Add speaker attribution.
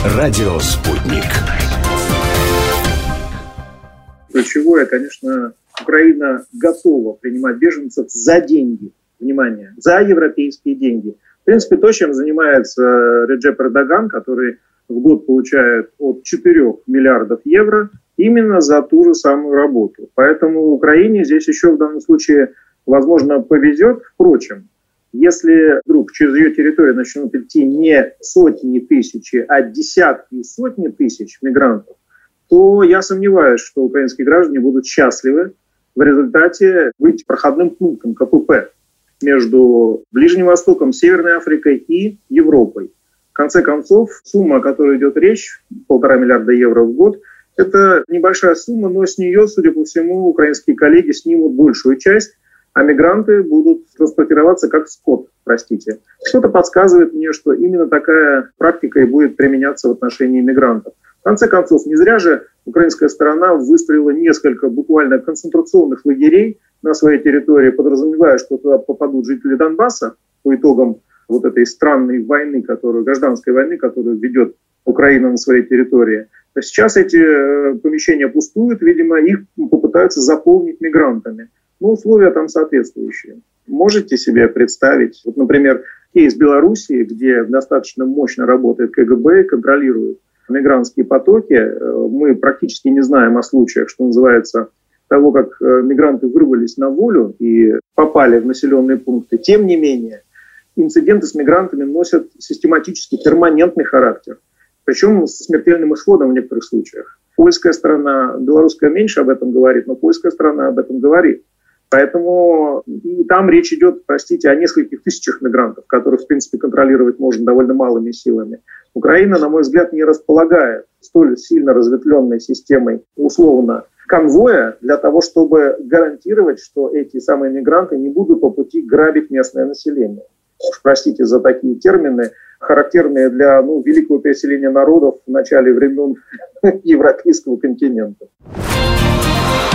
Speaker 1: Радио «Спутник».
Speaker 2: Ключевое, конечно, Украина готова принимать беженцев за деньги. Внимание, за европейские деньги. В принципе, то, чем занимается Реджеп Эрдоган, который в год получает от 4 миллиардов евро именно за ту же самую работу. Поэтому Украине здесь еще в данном случае, возможно, повезет. Впрочем, если вдруг через ее территорию начнут идти не сотни тысяч, а десятки и сотни тысяч мигрантов, то я сомневаюсь, что украинские граждане будут счастливы в результате быть проходным пунктом КПП между Ближним Востоком, Северной Африкой и Европой. В конце концов, сумма, о которой идет речь, 1,5 миллиарда евро в год, это небольшая сумма, но с нее, судя по всему, украинские коллеги снимут большую часть, а мигранты будут транспортироваться как скот, простите. Что-то подсказывает мне, что именно такая практика и будет применяться в отношении мигрантов. В конце концов, не зря же украинская сторона выстроила несколько буквально концентрационных лагерей на своей территории, подразумевая, что туда попадут жители Донбасса по итогам вот этой странной войны, гражданской войны, которую ведет Украина на своей территории. Но сейчас эти помещения пустуют, видимо, их попытаются заполнить мигрантами. Но условия там соответствующие. Можете себе представить, вот, например, кейс Белоруссии, где достаточно мощно работает КГБ и контролирует мигрантские потоки. Мы практически не знаем о случаях, что называется, того, как мигранты вырвались на волю и попали в населенные пункты. Тем не менее, инциденты с мигрантами носят систематически перманентный характер, причем с смертельным исходом в некоторых случаях. Польская сторона, белорусская меньше об этом говорит, но польская сторона об этом говорит. Поэтому и там речь идет, простите, о нескольких тысячах мигрантов, которых, в принципе, контролировать можно довольно малыми силами. Украина, на мой взгляд, не располагает столь сильно разветвленной системой, условно, конвоя для того, чтобы гарантировать, что эти самые мигранты не будут по пути грабить местное население. Уж простите за такие термины, характерные для великого переселения народов в начале времен европейского континента.